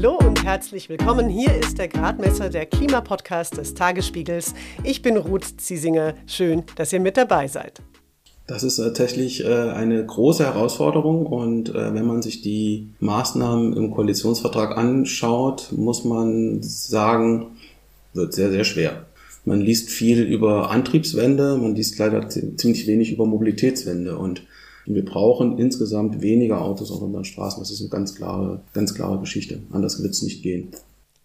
Hallo und herzlich willkommen. Hier ist der Gradmesser, der Klimapodcast des Tagesspiegels. Ich bin Ruth Ziesinger. Schön, dass ihr mit dabei seid. Das ist tatsächlich eine große Herausforderung und wenn man sich die Maßnahmen im Koalitionsvertrag anschaut, muss man sagen, wird sehr, sehr schwer. Man liest viel über Antriebswende, man liest leider ziemlich wenig über Mobilitätswende und wir brauchen insgesamt weniger Autos auf unseren Straßen. Das ist eine ganz klare Geschichte. Anders wird es nicht gehen.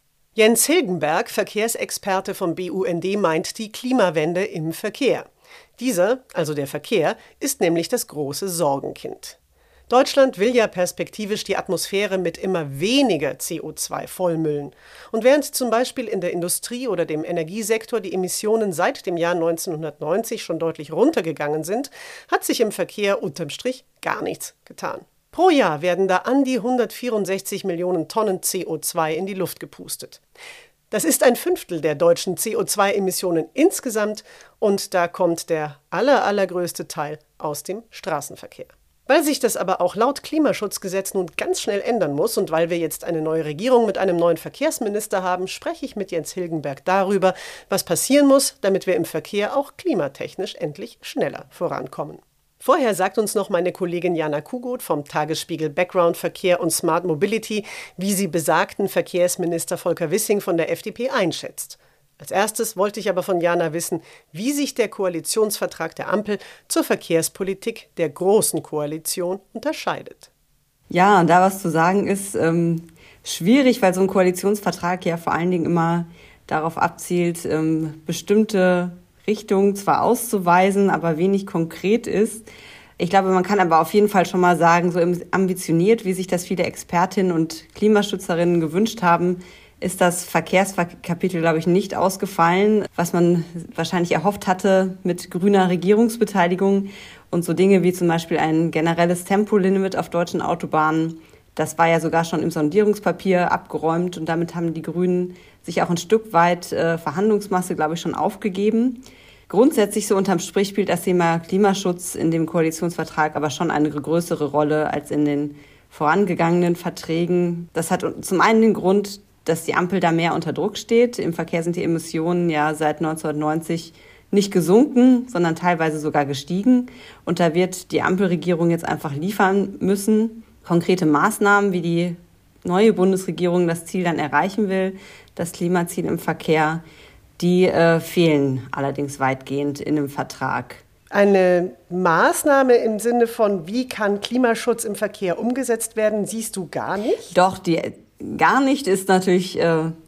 Jens Hilgenberg, Verkehrsexperte vom BUND, meint die Klimawende im Verkehr. Dieser, also der Verkehr, ist nämlich das große Sorgenkind. Deutschland will ja perspektivisch die Atmosphäre mit immer weniger CO2 vollmüllen. Und während zum Beispiel in der Industrie oder dem Energiesektor die Emissionen seit dem Jahr 1990 schon deutlich runtergegangen sind, hat sich im Verkehr unterm Strich gar nichts getan. Pro Jahr werden da an die 164 Millionen Tonnen CO2 in die Luft gepustet. Das ist ein Fünftel der deutschen CO2-Emissionen insgesamt und da kommt der allergrößte Teil aus dem Straßenverkehr. Weil sich das aber auch laut Klimaschutzgesetz nun ganz schnell ändern muss und weil wir jetzt eine neue Regierung mit einem neuen Verkehrsminister haben, spreche ich mit Jens Hilgenberg darüber, was passieren muss, damit wir im Verkehr auch klimatechnisch endlich schneller vorankommen. Vorher sagt uns noch meine Kollegin Jana Kugut vom Tagesspiegel Background Verkehr und Smart Mobility, wie sie besagten Verkehrsminister Volker Wissing von der FDP einschätzt. Als erstes wollte ich aber von Jana wissen, wie sich der Koalitionsvertrag der Ampel zur Verkehrspolitik der Großen Koalition unterscheidet. Ja, und da was zu sagen ist schwierig, weil so ein Koalitionsvertrag ja vor allen Dingen immer darauf abzielt, bestimmte Richtungen zwar auszuweisen, aber wenig konkret ist. Ich glaube, man kann aber auf jeden Fall schon mal sagen, so ambitioniert, wie sich das viele Expertinnen und Klimaschützerinnen gewünscht haben, ist das Verkehrskapitel, glaube ich, nicht ausgefallen, was man wahrscheinlich erhofft hatte mit grüner Regierungsbeteiligung. Und so Dinge wie zum Beispiel ein generelles Tempolimit auf deutschen Autobahnen, das war ja sogar schon im Sondierungspapier abgeräumt. Und damit haben die Grünen sich auch ein Stück weit Verhandlungsmasse, glaube ich, schon aufgegeben. Grundsätzlich so unterm Strich spielt das Thema Klimaschutz in dem Koalitionsvertrag aber schon eine größere Rolle als in den vorangegangenen Verträgen. Das hat zum einen den Grund, dass die Ampel da mehr unter Druck steht. Im Verkehr sind die Emissionen ja seit 1990 nicht gesunken, sondern teilweise sogar gestiegen. Und da wird die Ampelregierung jetzt einfach liefern müssen. Konkrete Maßnahmen, wie die neue Bundesregierung das Ziel dann erreichen will, das Klimaziel im Verkehr, die fehlen allerdings weitgehend in dem Vertrag. Eine Maßnahme im Sinne von, wie kann Klimaschutz im Verkehr umgesetzt werden, siehst du gar nicht? Doch, die gar nicht ist natürlich,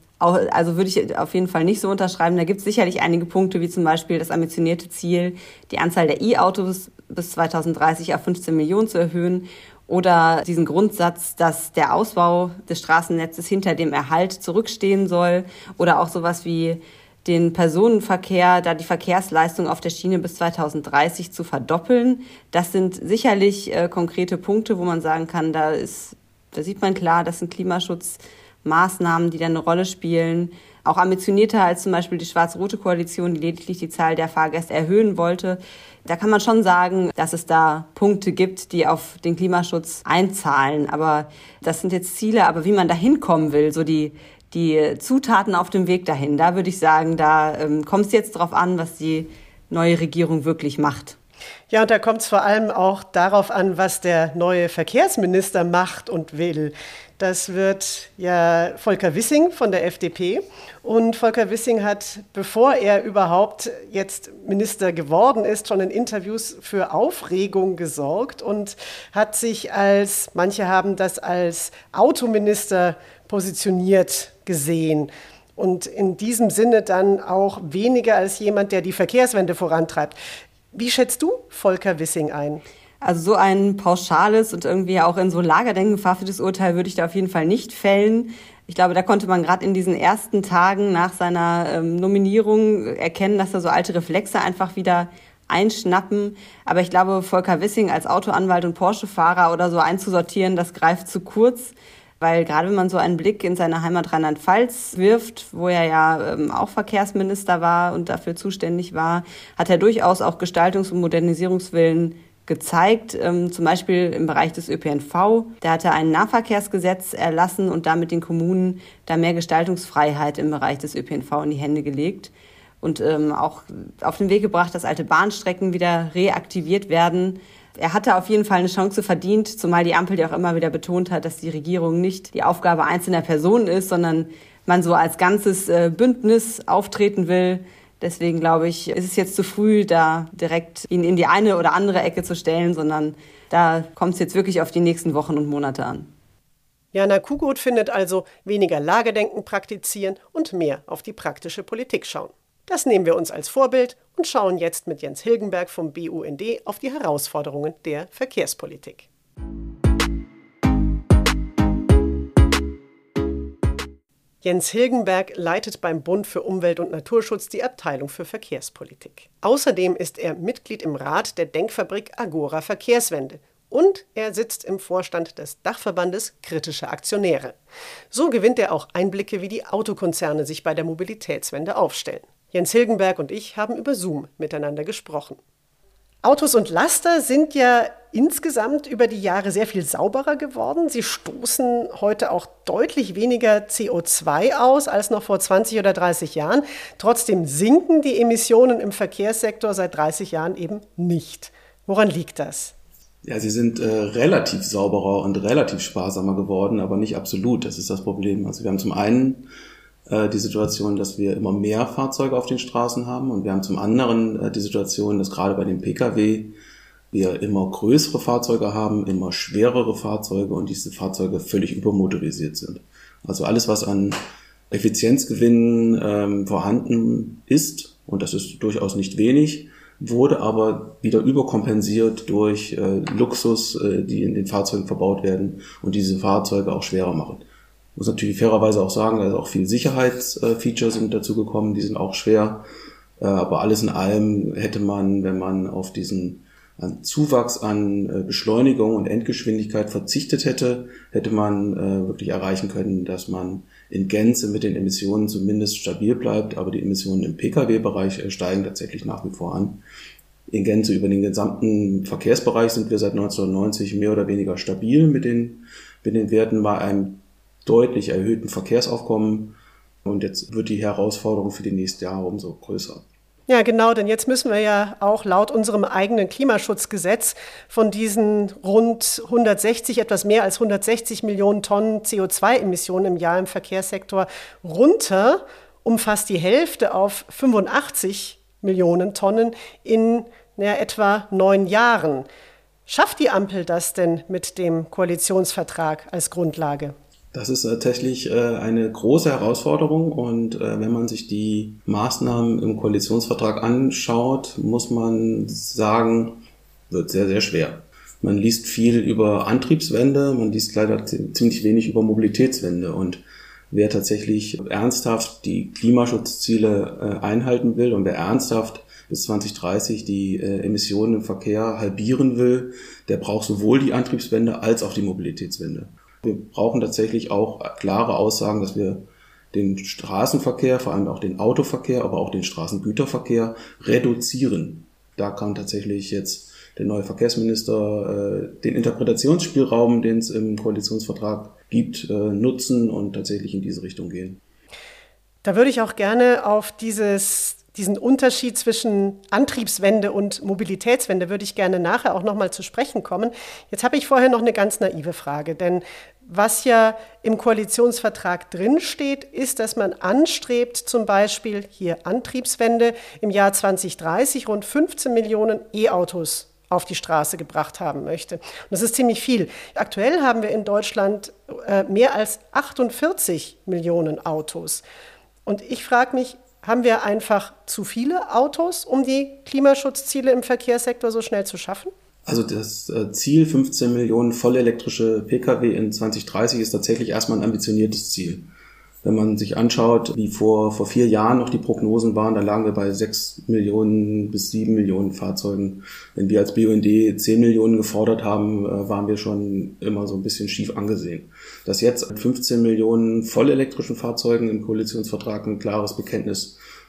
also würde ich auf jeden Fall nicht so unterschreiben. Da gibt es sicherlich einige Punkte, wie zum Beispiel das ambitionierte Ziel, die Anzahl der E-Autos bis 2030 auf 15 Millionen zu erhöhen. Oder diesen Grundsatz, dass der Ausbau des Straßennetzes hinter dem Erhalt zurückstehen soll. Oder auch sowas wie den Personenverkehr, da die Verkehrsleistung auf der Schiene bis 2030 zu verdoppeln. Das sind sicherlich konkrete Punkte, wo man sagen kann, da sieht man klar, das sind Klimaschutzmaßnahmen, die da eine Rolle spielen. Auch ambitionierter als zum Beispiel die schwarz-rote Koalition, die lediglich die Zahl der Fahrgäste erhöhen wollte. Da kann man schon sagen, dass es da Punkte gibt, die auf den Klimaschutz einzahlen. Aber das sind jetzt Ziele, aber wie man da hinkommen will, so die Zutaten auf dem Weg dahin, da würde ich sagen, da kommt es jetzt drauf an, was die neue Regierung wirklich macht. Ja, und da kommt es vor allem auch darauf an, was der neue Verkehrsminister macht und will. Das wird ja Volker Wissing von der FDP. Und Volker Wissing hat, bevor er überhaupt jetzt Minister geworden ist, schon in Interviews für Aufregung gesorgt und hat sich manche haben das als Autominister positioniert gesehen. Und in diesem Sinne dann auch weniger als jemand, der die Verkehrswende vorantreibt. Wie schätzt du Volker Wissing ein? Also so ein pauschales und irgendwie auch in so Lagerdenken verhaftetes Urteil würde ich da auf jeden Fall nicht fällen. Ich glaube, da konnte man gerade in diesen ersten Tagen nach seiner Nominierung erkennen, dass da so alte Reflexe einfach wieder einschnappen. Aber ich glaube, Volker Wissing als Autoanwalt und Porsche-Fahrer oder so einzusortieren, das greift zu kurz. Weil gerade wenn man so einen Blick in seine Heimat Rheinland-Pfalz wirft, wo er ja auch Verkehrsminister war und dafür zuständig war, hat er durchaus auch Gestaltungs- und Modernisierungswillen gezeigt, zum Beispiel im Bereich des ÖPNV. Da hat er ein Nahverkehrsgesetz erlassen und damit den Kommunen da mehr Gestaltungsfreiheit im Bereich des ÖPNV in die Hände gelegt. Und auch auf den Weg gebracht, dass alte Bahnstrecken wieder reaktiviert werden. Er hatte auf jeden Fall eine Chance verdient, zumal die Ampel ja auch immer wieder betont hat, dass die Regierung nicht die Aufgabe einzelner Personen ist, sondern man so als ganzes Bündnis auftreten will. Deswegen glaube ich, ist es jetzt zu früh, da direkt ihn in die eine oder andere Ecke zu stellen, sondern da kommt es jetzt wirklich auf die nächsten Wochen und Monate an. Jana Kugut findet also, weniger Lagedenken praktizieren und mehr auf die praktische Politik schauen. Das nehmen wir uns als Vorbild und schauen jetzt mit Jens Hilgenberg vom BUND auf die Herausforderungen der Verkehrspolitik. Jens Hilgenberg leitet beim Bund für Umwelt und Naturschutz die Abteilung für Verkehrspolitik. Außerdem ist er Mitglied im Rat der Denkfabrik Agora Verkehrswende und er sitzt im Vorstand des Dachverbandes Kritische Aktionäre. So gewinnt er auch Einblicke, wie die Autokonzerne sich bei der Mobilitätswende aufstellen. Jens Hilgenberg und ich haben über Zoom miteinander gesprochen. Autos und Laster sind ja insgesamt über die Jahre sehr viel sauberer geworden. Sie stoßen heute auch deutlich weniger CO2 aus als noch vor 20 oder 30 Jahren. Trotzdem sinken die Emissionen im Verkehrssektor seit 30 Jahren eben nicht. Woran liegt das? Ja, sie sind relativ sauberer und relativ sparsamer geworden, aber nicht absolut. Das ist das Problem. Also wir haben zum einen die Situation, dass wir immer mehr Fahrzeuge auf den Straßen haben und wir haben zum anderen die Situation, dass gerade bei den Pkw wir immer größere Fahrzeuge haben, immer schwerere Fahrzeuge und diese Fahrzeuge völlig übermotorisiert sind. Also alles, was an Effizienzgewinnen vorhanden ist, und das ist durchaus nicht wenig, wurde aber wieder überkompensiert durch Luxus, die in den Fahrzeugen verbaut werden und diese Fahrzeuge auch schwerer machen. Ich muss natürlich fairerweise auch sagen, dass auch viele Sicherheitsfeatures sind dazu gekommen, die sind auch schwer. Aber alles in allem hätte man, wenn man auf diesen Zuwachs an Beschleunigung und Endgeschwindigkeit verzichtet hätte, hätte man wirklich erreichen können, dass man in Gänze mit den Emissionen zumindest stabil bleibt. Aber die Emissionen im Pkw-Bereich steigen tatsächlich nach wie vor an. In Gänze über den gesamten Verkehrsbereich sind wir seit 1990 mehr oder weniger stabil mit den Werten bei einem deutlich erhöhten Verkehrsaufkommen. Und jetzt wird die Herausforderung für die nächsten Jahre umso größer. Ja, genau, denn jetzt müssen wir ja auch laut unserem eigenen Klimaschutzgesetz von diesen rund 160, etwas mehr als 160 Millionen Tonnen CO2-Emissionen im Jahr im Verkehrssektor runter, um fast die Hälfte auf 85 Millionen Tonnen in etwa 9 Jahren. Schafft die Ampel das denn mit dem Koalitionsvertrag als Grundlage? Das ist tatsächlich eine große Herausforderung und wenn man sich die Maßnahmen im Koalitionsvertrag anschaut, muss man sagen, wird sehr, sehr schwer. Man liest viel über Antriebswende, man liest leider ziemlich wenig über Mobilitätswende und wer tatsächlich ernsthaft die Klimaschutzziele einhalten will und wer ernsthaft bis 2030 die Emissionen im Verkehr halbieren will, der braucht sowohl die Antriebswende als auch die Mobilitätswende. Wir brauchen tatsächlich auch klare Aussagen, dass wir den Straßenverkehr, vor allem auch den Autoverkehr, aber auch den Straßengüterverkehr reduzieren. Da kann tatsächlich jetzt der neue Verkehrsminister den Interpretationsspielraum, den es im Koalitionsvertrag gibt, nutzen und tatsächlich in diese Richtung gehen. Da würde ich auch gerne auf diesen Unterschied zwischen Antriebswende und Mobilitätswende würde ich gerne nachher auch nochmal zu sprechen kommen. Jetzt habe ich vorher noch eine ganz naive Frage, denn was ja im Koalitionsvertrag drinsteht, ist, dass man anstrebt, zum Beispiel hier Antriebswende im Jahr 2030 rund 15 Millionen E-Autos auf die Straße gebracht haben möchte. Und das ist ziemlich viel. Aktuell haben wir in Deutschland mehr als 48 Millionen Autos. Und ich frage mich, haben wir einfach zu viele Autos, um die Klimaschutzziele im Verkehrssektor so schnell zu schaffen? Also das Ziel 15 Millionen vollelektrische Pkw in 2030 ist tatsächlich erstmal ein ambitioniertes Ziel. Wenn man sich anschaut, wie vor 4 Jahren noch die Prognosen waren, da lagen wir bei 6 Millionen bis 7 Millionen Fahrzeugen. Wenn wir als BUND 10 Millionen gefordert haben, waren wir schon immer so ein bisschen schief angesehen. Dass jetzt mit 15 Millionen vollelektrischen Fahrzeugen im Koalitionsvertrag ein klares Bekenntnis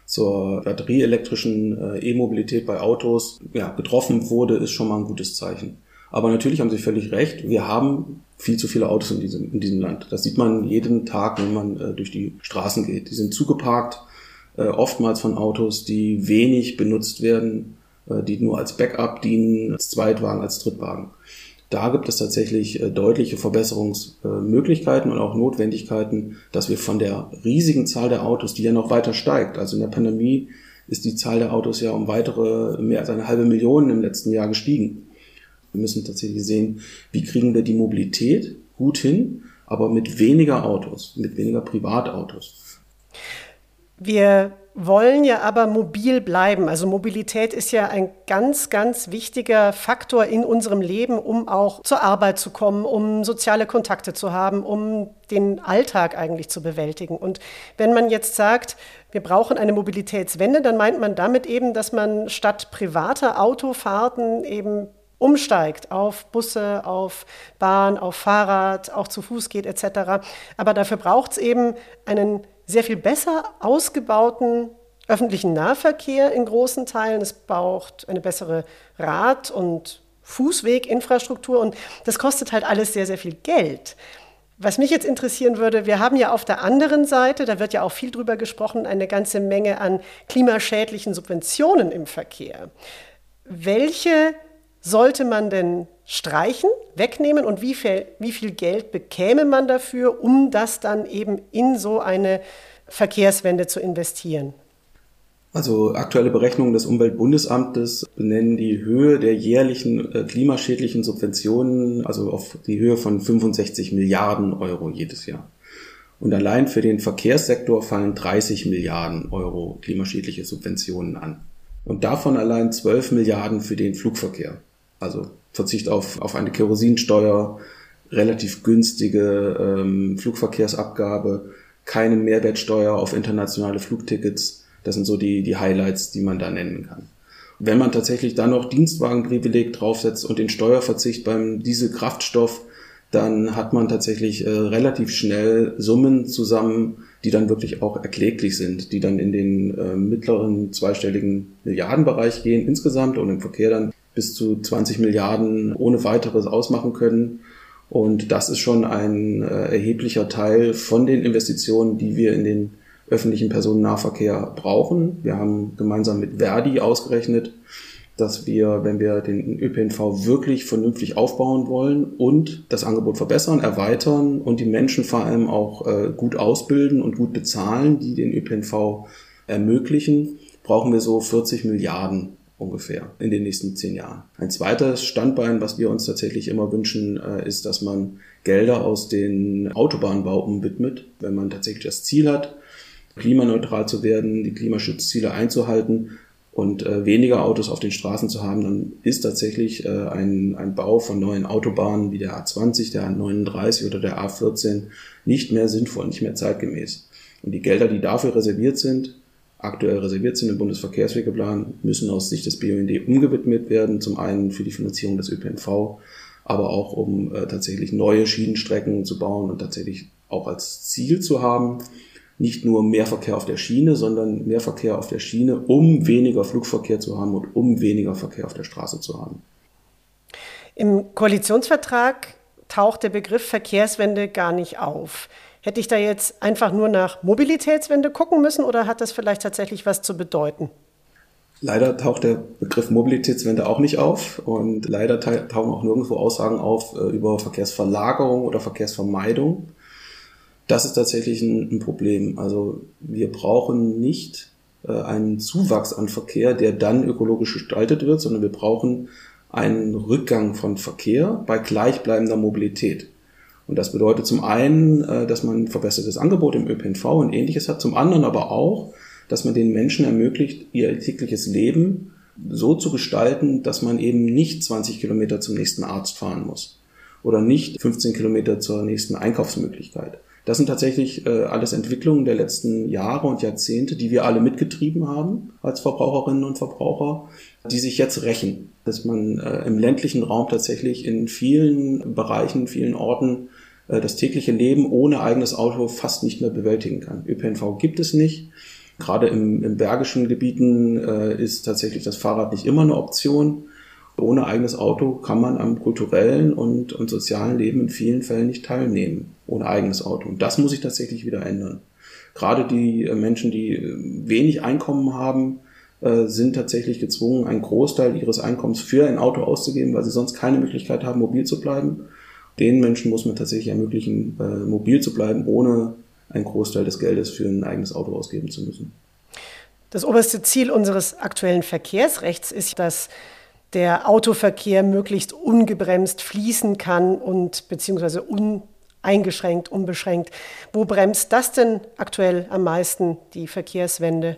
zur batterieelektrischen E-Mobilität bei Autos getroffen wurde, ist schon mal ein gutes Zeichen. Aber natürlich haben Sie völlig recht, wir haben viel zu viele Autos in diesem Land. Das sieht man jeden Tag, wenn man durch die Straßen geht. Die sind zugeparkt, oftmals von Autos, die wenig benutzt werden, die nur als Backup dienen, als Zweitwagen, als Drittwagen. Da gibt es tatsächlich deutliche Verbesserungsmöglichkeiten und auch Notwendigkeiten, dass wir von der riesigen Zahl der Autos, die ja noch weiter steigt, also in der Pandemie ist die Zahl der Autos ja um weitere mehr als 500.000 im letzten Jahr gestiegen. Wir müssen tatsächlich sehen, wie kriegen wir die Mobilität gut hin, aber mit weniger Autos, mit weniger Privatautos. Wir wollen ja aber mobil bleiben. Also Mobilität ist ja ein ganz, ganz wichtiger Faktor in unserem Leben, um auch zur Arbeit zu kommen, um soziale Kontakte zu haben, um den Alltag eigentlich zu bewältigen. Und wenn man jetzt sagt, wir brauchen eine Mobilitätswende, dann meint man damit eben, dass man statt privater Autofahrten eben umsteigt auf Busse, auf Bahn, auf Fahrrad, auch zu Fuß geht etc. Aber dafür braucht es eben einen sehr viel besser ausgebauten öffentlichen Nahverkehr in großen Teilen. Es braucht eine bessere Rad- und Fußweginfrastruktur und das kostet halt alles sehr, sehr viel Geld. Was mich jetzt interessieren würde, wir haben ja auf der anderen Seite, da wird ja auch viel drüber gesprochen, eine ganze Menge an klimaschädlichen Subventionen im Verkehr. Welche sollte man denn streichen, wegnehmen und wie viel Geld bekäme man dafür, um das dann eben in so eine Verkehrswende zu investieren? Also aktuelle Berechnungen des Umweltbundesamtes benennen die Höhe der jährlichen klimaschädlichen Subventionen, also auf die Höhe von 65 Milliarden Euro jedes Jahr. Und allein für den Verkehrssektor fallen 30 Milliarden Euro klimaschädliche Subventionen an. Und davon allein 12 Milliarden für den Flugverkehr. Also Verzicht auf eine Kerosinsteuer, relativ günstige Flugverkehrsabgabe, keine Mehrwertsteuer auf internationale Flugtickets. Das sind so die Highlights, die man da nennen kann. Wenn man tatsächlich dann noch Dienstwagenprivileg draufsetzt und den Steuerverzicht beim Dieselkraftstoff, dann hat man tatsächlich relativ schnell Summen zusammen, die dann wirklich auch erkläglich sind, die dann in den mittleren zweistelligen Milliardenbereich gehen insgesamt und im Verkehr dann bis zu 20 Milliarden ohne weiteres ausmachen können. Und das ist schon ein erheblicher Teil von den Investitionen, die wir in den öffentlichen Personennahverkehr brauchen. Wir haben gemeinsam mit Verdi ausgerechnet, dass wir, wenn wir den ÖPNV wirklich vernünftig aufbauen wollen und das Angebot verbessern, erweitern und die Menschen vor allem auch gut ausbilden und gut bezahlen, die den ÖPNV ermöglichen, brauchen wir so 40 Milliarden ungefähr in den nächsten 10 Jahren. Ein zweites Standbein, was wir uns tatsächlich immer wünschen, ist, dass man Gelder aus den Autobahnbauten widmet, wenn man tatsächlich das Ziel hat, klimaneutral zu werden, die Klimaschutzziele einzuhalten und weniger Autos auf den Straßen zu haben, dann ist tatsächlich ein Bau von neuen Autobahnen wie der A20, der A39 oder der A14 nicht mehr sinnvoll, nicht mehr zeitgemäß. Und die Gelder, die dafür aktuell reserviert sind im Bundesverkehrswegeplan, müssen aus Sicht des BUND umgewidmet werden. Zum einen für die Finanzierung des ÖPNV, aber auch um tatsächlich neue Schienenstrecken zu bauen und tatsächlich auch als Ziel zu haben, nicht nur mehr Verkehr auf der Schiene, sondern mehr Verkehr auf der Schiene, um weniger Flugverkehr zu haben und um weniger Verkehr auf der Straße zu haben. Im Koalitionsvertrag taucht der Begriff Verkehrswende gar nicht auf. Hätte ich da jetzt einfach nur nach Mobilitätswende gucken müssen oder hat das vielleicht tatsächlich was zu bedeuten? Leider taucht der Begriff Mobilitätswende auch nicht auf und leider tauchen auch nirgendwo Aussagen auf über Verkehrsverlagerung oder Verkehrsvermeidung. Das ist tatsächlich ein Problem. Also wir brauchen nicht einen Zuwachs an Verkehr, der dann ökologisch gestaltet wird, sondern wir brauchen einen Rückgang von Verkehr bei gleichbleibender Mobilität. Und das bedeutet zum einen, dass man ein verbessertes Angebot im ÖPNV und Ähnliches hat, zum anderen aber auch, dass man den Menschen ermöglicht, ihr tägliches Leben so zu gestalten, dass man eben nicht 20 Kilometer zum nächsten Arzt fahren muss oder nicht 15 Kilometer zur nächsten Einkaufsmöglichkeit. Das sind tatsächlich alles Entwicklungen der letzten Jahre und Jahrzehnte, die wir alle mitgetrieben haben als Verbraucherinnen und Verbraucher, die sich jetzt rächen. Dass man im ländlichen Raum tatsächlich in vielen Bereichen, vielen Orten das tägliche Leben ohne eigenes Auto fast nicht mehr bewältigen kann. ÖPNV gibt es nicht. Gerade im bergischen Gebieten ist tatsächlich das Fahrrad nicht immer eine Option. Ohne eigenes Auto kann man am kulturellen und sozialen Leben in vielen Fällen nicht teilnehmen, ohne eigenes Auto. Und das muss sich tatsächlich wieder ändern. Gerade die Menschen, die wenig Einkommen haben, sind tatsächlich gezwungen, einen Großteil ihres Einkommens für ein Auto auszugeben, weil sie sonst keine Möglichkeit haben, mobil zu bleiben. Den Menschen muss man tatsächlich ermöglichen, mobil zu bleiben, ohne einen Großteil des Geldes für ein eigenes Auto ausgeben zu müssen. Das oberste Ziel unseres aktuellen Verkehrsrechts ist, dass der Autoverkehr möglichst ungebremst fließen kann und beziehungsweise uneingeschränkt, unbeschränkt. Wo bremst das denn aktuell am meisten, die Verkehrswende?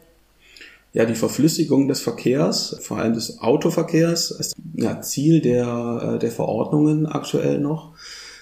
Ja, die Verflüssigung des Verkehrs, vor allem des Autoverkehrs, ist Ziel der Verordnungen aktuell noch.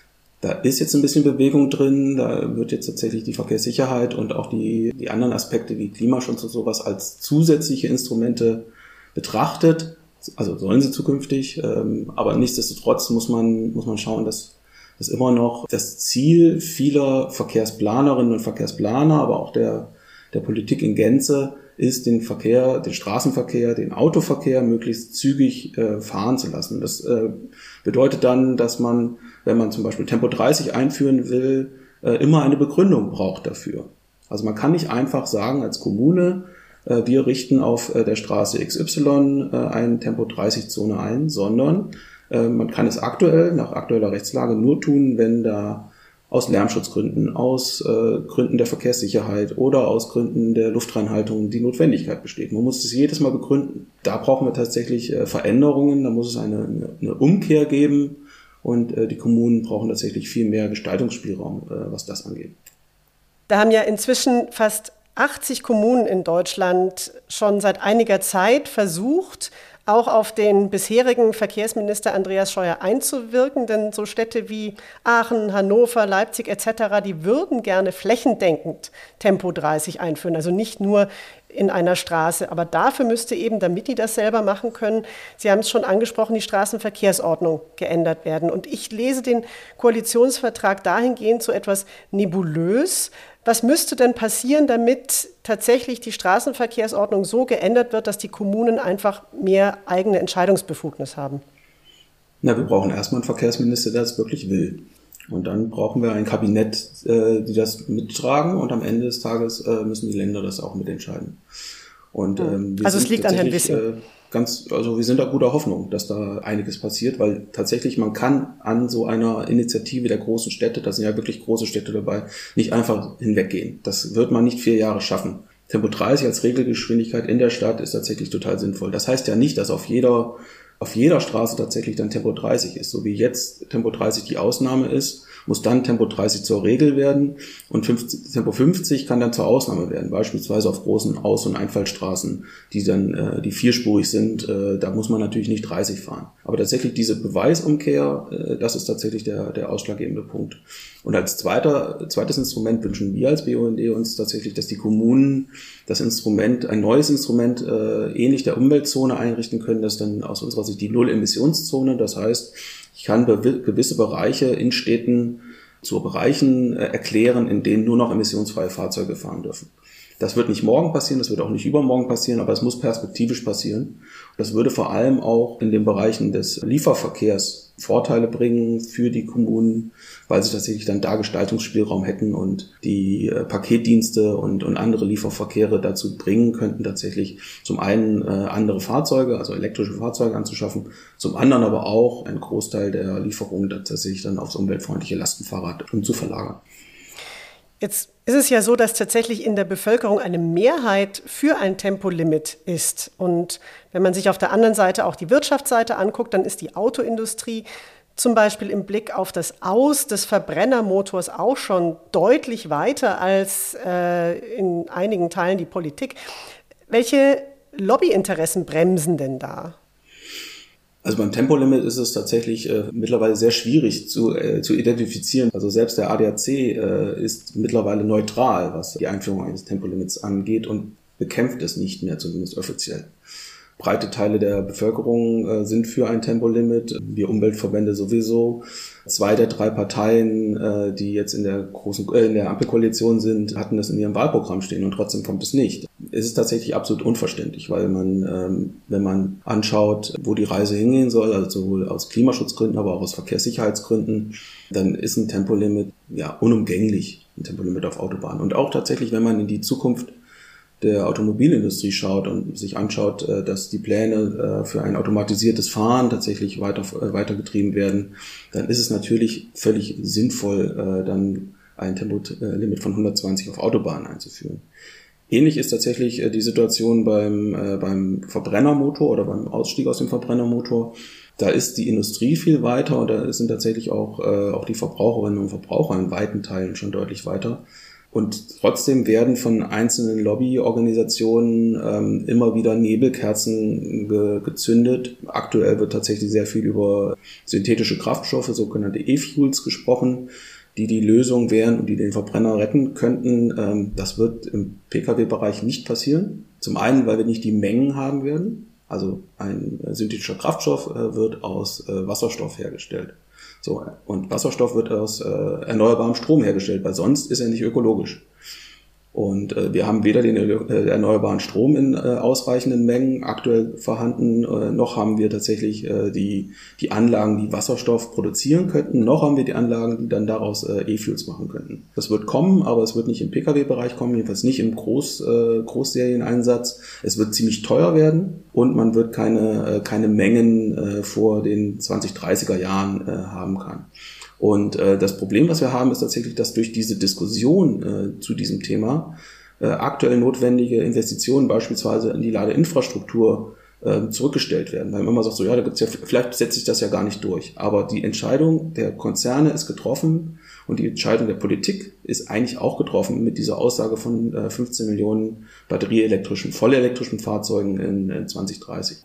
Da ist jetzt ein bisschen Bewegung drin, da wird jetzt tatsächlich die Verkehrssicherheit und auch die anderen Aspekte wie Klimaschutz und sowas als zusätzliche Instrumente betrachtet. Also sollen sie zukünftig, aber nichtsdestotrotz muss man schauen, dass immer noch das Ziel vieler Verkehrsplanerinnen und Verkehrsplaner, aber auch der Politik in Gänze ist, den Straßenverkehr, den Autoverkehr möglichst zügig fahren zu lassen. Das bedeutet dann, dass man, wenn man zum Beispiel Tempo 30 einführen will, immer eine Begründung braucht dafür. Also man kann nicht einfach sagen als Kommune, wir richten auf der Straße XY eine Tempo-30-Zone ein, sondern man kann es nach aktueller Rechtslage nur tun, wenn da aus Lärmschutzgründen, aus Gründen der Verkehrssicherheit oder aus Gründen der Luftreinhaltung die Notwendigkeit besteht. Man muss es jedes Mal begründen. Da brauchen wir tatsächlich Veränderungen, da muss es eine Umkehr geben und die Kommunen brauchen tatsächlich viel mehr Gestaltungsspielraum, was das angeht. Da haben ja inzwischen fast 80 Kommunen in Deutschland schon seit einiger Zeit versucht, auch auf den bisherigen Verkehrsminister Andreas Scheuer einzuwirken, denn so Städte wie Aachen, Hannover, Leipzig etc., die würden gerne flächendeckend Tempo 30 einführen, also nicht nur in einer Straße. Aber dafür müsste eben, damit die das selber machen können, Sie haben es schon angesprochen, die Straßenverkehrsordnung geändert werden. Und ich lese den Koalitionsvertrag dahingehend so etwas nebulös. Was müsste denn passieren, damit tatsächlich die Straßenverkehrsordnung so geändert wird, dass die Kommunen einfach mehr eigene Entscheidungsbefugnis haben? Wir brauchen erstmal einen Verkehrsminister, der das wirklich will. Und dann brauchen wir ein Kabinett, die das mittragen. Und am Ende des Tages müssen die Länder das auch mitentscheiden. Und also es liegt an Herrn Wissing. Wir sind da guter Hoffnung, dass da einiges passiert, weil tatsächlich man kann an so einer Initiative der großen Städte, da sind ja wirklich große Städte dabei, nicht einfach hinweggehen. Das wird man nicht 4 Jahre schaffen. Tempo 30 als Regelgeschwindigkeit in der Stadt ist tatsächlich total sinnvoll. Das heißt ja nicht, dass auf jeder Straße tatsächlich dann Tempo 30 ist. So wie jetzt Tempo 30 die Ausnahme ist, muss dann Tempo 30 zur Regel werden und Tempo 50 kann dann zur Ausnahme werden. Beispielsweise auf großen Aus- und Einfallstraßen, die dann die vierspurig sind, da muss man natürlich nicht 30 fahren. Aber tatsächlich diese Beweisumkehr, das ist tatsächlich der ausschlaggebende Punkt. Und als zweites Instrument wünschen wir als BUND uns tatsächlich, dass die Kommunen ein neues Instrument ähnlich der Umweltzone einrichten können, das dann aus unserer Sicht die Null-Emissionszone, das heißt, ich kann gewisse Bereiche in Städten zu Bereichen erklären, in denen nur noch emissionsfreie Fahrzeuge fahren dürfen. Das wird nicht morgen passieren, das wird auch nicht übermorgen passieren, aber es muss perspektivisch passieren. Das würde vor allem auch in den Bereichen des Lieferverkehrs Vorteile bringen für die Kommunen, weil sie tatsächlich dann da Gestaltungsspielraum hätten und die Paketdienste und andere Lieferverkehre dazu bringen könnten, tatsächlich zum einen andere Fahrzeuge, also elektrische Fahrzeuge anzuschaffen, zum anderen aber auch einen Großteil der Lieferungen tatsächlich dann aufs umweltfreundliche Lastenfahrrad umzuverlagern. Jetzt ist es ja so, dass tatsächlich in der Bevölkerung eine Mehrheit für ein Tempolimit ist. Und wenn man sich auf der anderen Seite auch die Wirtschaftsseite anguckt, dann ist die Autoindustrie zum Beispiel im Blick auf das Aus des Verbrennermotors auch schon deutlich weiter als in einigen Teilen die Politik. Welche Lobbyinteressen bremsen denn da? Also beim Tempolimit ist es tatsächlich mittlerweile sehr schwierig zu identifizieren. Also selbst der ADAC ist mittlerweile neutral, was die Einführung eines Tempolimits angeht und bekämpft es nicht mehr, zumindest offiziell. Breite Teile der Bevölkerung sind für ein Tempolimit. Wir Umweltverbände sowieso. 2 der 3 Parteien, die jetzt in der Ampelkoalition sind, hatten das in ihrem Wahlprogramm stehen und trotzdem kommt es nicht. Es ist tatsächlich absolut unverständlich, weil man, wenn man anschaut, wo die Reise hingehen soll, also sowohl aus Klimaschutzgründen, aber auch aus Verkehrssicherheitsgründen, dann ist ein Tempolimit unumgänglich, ein Tempolimit auf Autobahnen. Und auch tatsächlich, wenn man in die Zukunft der Automobilindustrie schaut und sich anschaut, dass die Pläne für ein automatisiertes Fahren tatsächlich weitergetrieben werden, dann ist es natürlich völlig sinnvoll, dann ein Tempolimit von 120 auf Autobahnen einzuführen. Ähnlich ist tatsächlich die Situation beim Verbrennermotor oder beim Ausstieg aus dem Verbrennermotor. Da ist die Industrie viel weiter und da sind tatsächlich auch die Verbraucherinnen und Verbraucher in weiten Teilen schon deutlich weiter. Und trotzdem werden von einzelnen Lobbyorganisationen immer wieder Nebelkerzen gezündet. Aktuell wird tatsächlich sehr viel über synthetische Kraftstoffe, sogenannte E-Fuels, gesprochen, die Lösung wären und die den Verbrenner retten könnten. Das wird im Pkw-Bereich nicht passieren. Zum einen, weil wir nicht die Mengen haben werden. Also ein synthetischer Kraftstoff wird aus Wasserstoff hergestellt. So, und Wasserstoff wird aus erneuerbarem Strom hergestellt, weil sonst ist er nicht ökologisch. Und wir haben weder den erneuerbaren Strom in ausreichenden Mengen aktuell vorhanden, noch haben wir tatsächlich die Anlagen, die Wasserstoff produzieren könnten, noch haben wir die Anlagen, die dann daraus E-Fuels machen könnten. Das wird kommen, aber es wird nicht im Pkw-Bereich kommen, jedenfalls nicht im Großserieneinsatz. Es wird ziemlich teuer werden und man wird keine Mengen vor den 2030er Jahren haben kann. Und das Problem, was wir haben, ist tatsächlich, dass durch diese Diskussion zu diesem Thema aktuell notwendige Investitionen beispielsweise in die Ladeinfrastruktur zurückgestellt werden. Weil man immer sagt, so ja, da gibt's ja, vielleicht setzt sich das ja gar nicht durch. Aber die Entscheidung der Konzerne ist getroffen und die Entscheidung der Politik ist eigentlich auch getroffen mit dieser Aussage von 15 Millionen batterieelektrischen, vollelektrischen Fahrzeugen in 2030.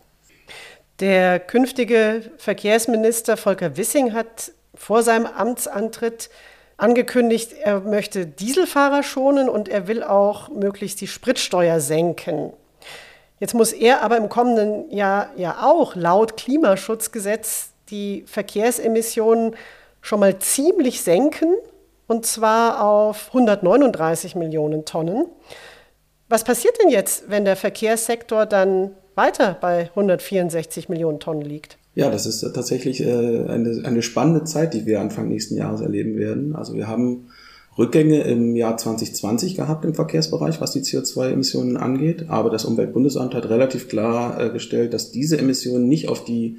Der künftige Verkehrsminister Volker Wissing hat vor seinem Amtsantritt angekündigt, er möchte Dieselfahrer schonen und er will auch möglichst die Spritsteuer senken. Jetzt muss er aber im kommenden Jahr ja auch laut Klimaschutzgesetz die Verkehrsemissionen schon mal ziemlich senken, und zwar auf 139 Millionen Tonnen. Was passiert denn jetzt, wenn der Verkehrssektor dann weiter bei 164 Millionen Tonnen liegt? Ja, das ist tatsächlich eine spannende Zeit, die wir Anfang nächsten Jahres erleben werden. Also wir haben Rückgänge im Jahr 2020 gehabt im Verkehrsbereich, was die CO2-Emissionen angeht. Aber das Umweltbundesamt hat relativ klar gestellt, dass diese Emissionen nicht auf die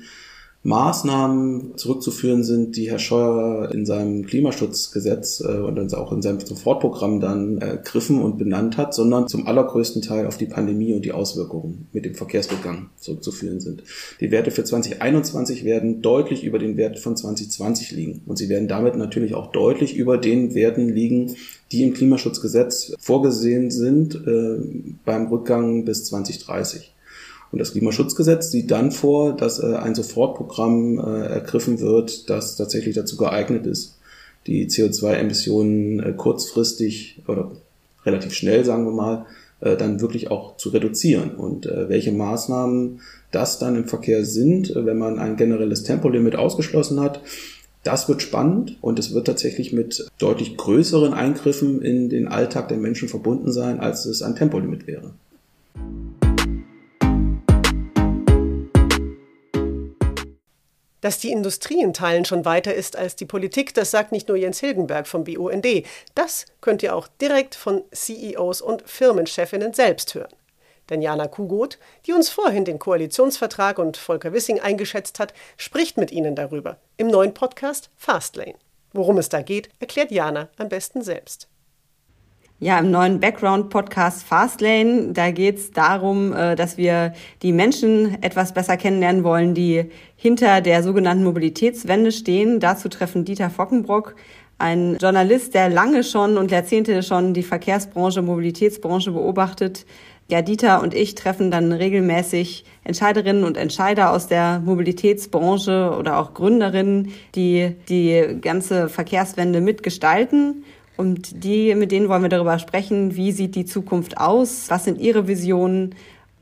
Maßnahmen zurückzuführen sind, die Herr Scheuer in seinem Klimaschutzgesetz und auch in seinem Sofortprogramm dann ergriffen und benannt hat, sondern zum allergrößten Teil auf die Pandemie und die Auswirkungen mit dem Verkehrsrückgang zurückzuführen sind. Die Werte für 2021 werden deutlich über den Wert von 2020 liegen und sie werden damit natürlich auch deutlich über den Werten liegen, die im Klimaschutzgesetz vorgesehen sind beim Rückgang bis 2030. Und das Klimaschutzgesetz sieht dann vor, dass ein Sofortprogramm ergriffen wird, das tatsächlich dazu geeignet ist, die CO2-Emissionen kurzfristig oder relativ schnell, sagen wir mal, dann wirklich auch zu reduzieren. Und welche Maßnahmen das dann im Verkehr sind, wenn man ein generelles Tempolimit ausgeschlossen hat, das wird spannend und es wird tatsächlich mit deutlich größeren Eingriffen in den Alltag der Menschen verbunden sein, als es ein Tempolimit wäre. Dass die Industrie in Teilen schon weiter ist als die Politik, das sagt nicht nur Jens Hilgenberg vom BUND. Das könnt ihr auch direkt von CEOs und Firmenchefinnen selbst hören. Denn Jana Kugoth, die uns vorhin den Koalitionsvertrag und Volker Wissing eingeschätzt hat, spricht mit ihnen darüber im neuen Podcast Fastlane. Worum es da geht, erklärt Jana am besten selbst. Ja, im neuen Background-Podcast Fastlane, da geht's darum, dass wir die Menschen etwas besser kennenlernen wollen, die hinter der sogenannten Mobilitätswende stehen. Dazu treffen Dieter Fockenbrock, ein Journalist, der lange schon und Jahrzehnte schon die Verkehrsbranche, Mobilitätsbranche beobachtet. Ja, Dieter und ich treffen dann regelmäßig Entscheiderinnen und Entscheider aus der Mobilitätsbranche oder auch Gründerinnen, die die ganze Verkehrswende mitgestalten. Und mit denen wollen wir darüber sprechen, wie sieht die Zukunft aus, was sind ihre Visionen,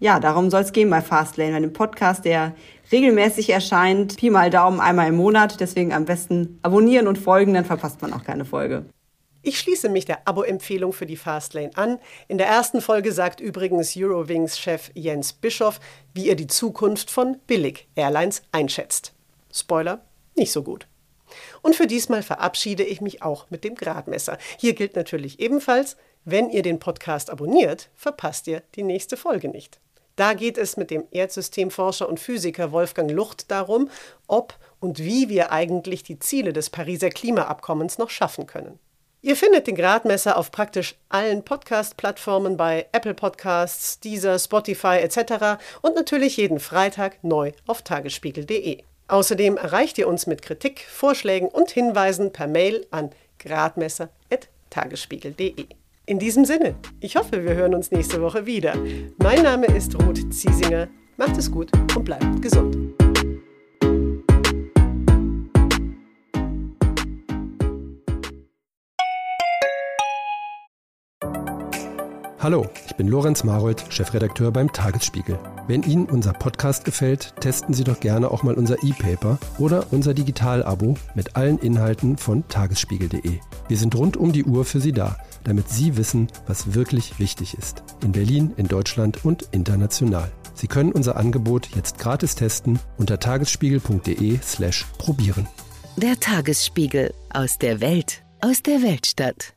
ja, darum soll es gehen bei Fastlane, bei dem Podcast, der regelmäßig erscheint, Pi mal Daumen einmal im Monat. Deswegen am besten abonnieren und folgen, dann verpasst man auch keine Folge. Ich schließe mich der Abo-Empfehlung für die Fastlane an. In der ersten Folge sagt übrigens Eurowings-Chef Jens Bischoff, wie er die Zukunft von Billig-Airlines einschätzt. Spoiler, nicht so gut. Und für diesmal verabschiede ich mich auch mit dem Gradmesser. Hier gilt natürlich ebenfalls, wenn ihr den Podcast abonniert, verpasst ihr die nächste Folge nicht. Da geht es mit dem Erdsystemforscher und Physiker Wolfgang Lucht darum, ob und wie wir eigentlich die Ziele des Pariser Klimaabkommens noch schaffen können. Ihr findet den Gradmesser auf praktisch allen Podcast-Plattformen bei Apple Podcasts, Deezer, Spotify etc. und natürlich jeden Freitag neu auf tagesspiegel.de. Außerdem erreicht ihr uns mit Kritik, Vorschlägen und Hinweisen per Mail an gradmesser@tagesspiegel.de. In diesem Sinne, ich hoffe, wir hören uns nächste Woche wieder. Mein Name ist Ruth Ziesinger. Macht es gut und bleibt gesund. Hallo, ich bin Lorenz Marold, Chefredakteur beim Tagesspiegel. Wenn Ihnen unser Podcast gefällt, testen Sie doch gerne auch mal unser E-Paper oder unser Digital-Abo mit allen Inhalten von tagesspiegel.de. Wir sind rund um die Uhr für Sie da, damit Sie wissen, was wirklich wichtig ist. In Berlin, in Deutschland und international. Sie können unser Angebot jetzt gratis testen unter tagesspiegel.de/probieren. Der Tagesspiegel, aus der Weltstadt.